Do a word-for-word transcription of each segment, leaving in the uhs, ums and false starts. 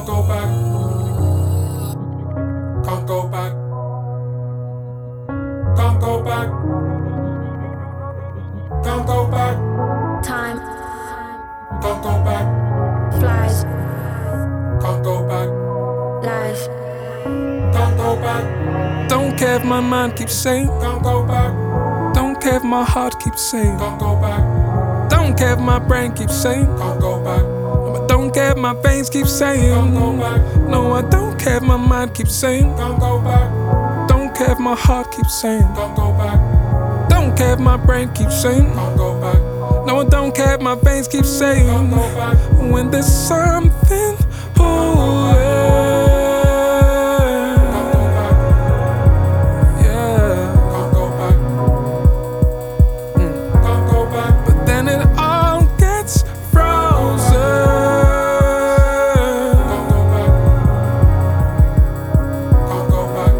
go back. Can't go back. Can't go back. Can't go back. Time Can't go back. flies, Can't go back. life. Can't go back. Don't care if my mind keeps saying, Can't go back. don't care if my heart keeps saying, Can't go back. don't care if my brain keeps saying, Can't go back. but don't care if my veins keep saying. Can't go back. No, I don't care if my mind keeps saying, Can't go back. don't care if my heart keeps saying, Can't go back. don't care if my brain keeps saying. Can't go back. No, I don't care if my veins keep Can't saying. go back. When there's something, ooh, yeah, yeah. Can't go back. Mm. Can't go back. But then it all gets frozen. Can't go back. Can't go back.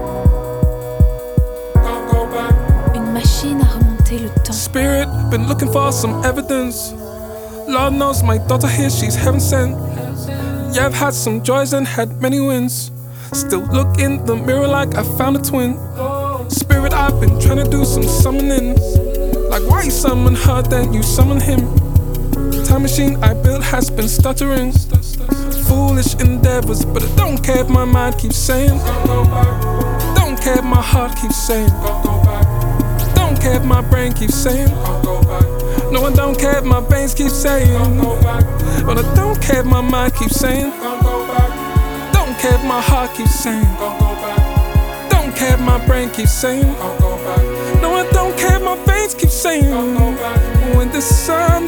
Can't go back. Une machine à remonter le temps. Spirit, been looking for some evidence. Lord knows my daughter here, she's heaven sent. Yeah, I've had some joys and had many wins. Still look in the mirror like I found a twin. Spirit, I've been trying to do some summoning. Like why you summon her, then you summon him. Time machine I built has been stuttering. Foolish endeavors, but I don't care if my mind keeps saying. Can't go back. Don't care if my heart keeps saying. Can't go back. Don't care if my brain keeps saying. Can't go back. No, I don't care if my veins keep saying. Can't go back. But I don't care if my mind keeps saying. Can't go back. Don't care if my heart keeps saying. Can't go back. Don't care if my brain keeps saying. Can't go back. No, I don't care if my veins keep saying. Can't go back. When there's something.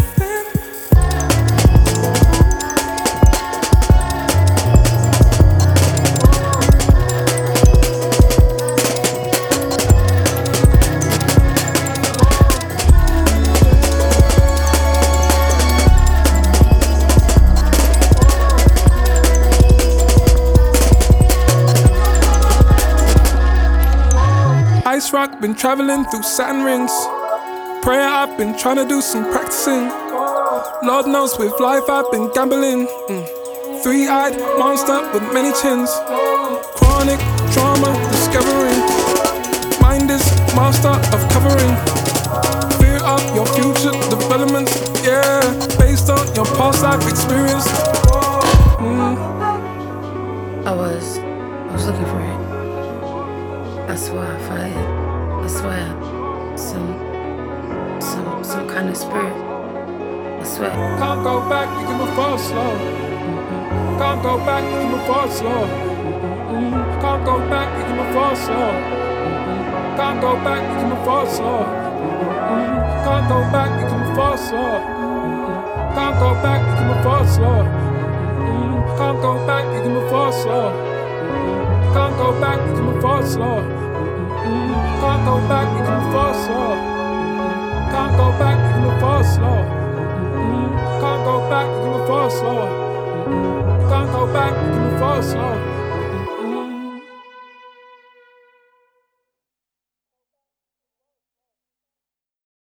Ice rock, been traveling through Saturn rings. Prayer, I've been trying to do some practicing. Lord knows with life I've been gambling. Mm. Three-eyed monster with many chins. Chronic trauma discovering. Mind is master of covering. Fear of your future development. Yeah, based on your past life experience. Mm. I was, I was looking for it. I swear I felt it. I swear, some, some, some kind of spirit. I swear. Can't go back, you can move forward slow. Can't go back, you can move forward slow. Can't go back, you can move forward slow. Can't go back, you can move forward slow. Can't go back, you can move forward slow. Can't go back, you can move forward slow. Can't go back, you can move forward slow. Can't go back, you can move forward slow. Can't go back, you can move forward slow. Can't go back, you can move forward slow. Can't go back, you can move forward slow. Can't go back, you can move forward slow.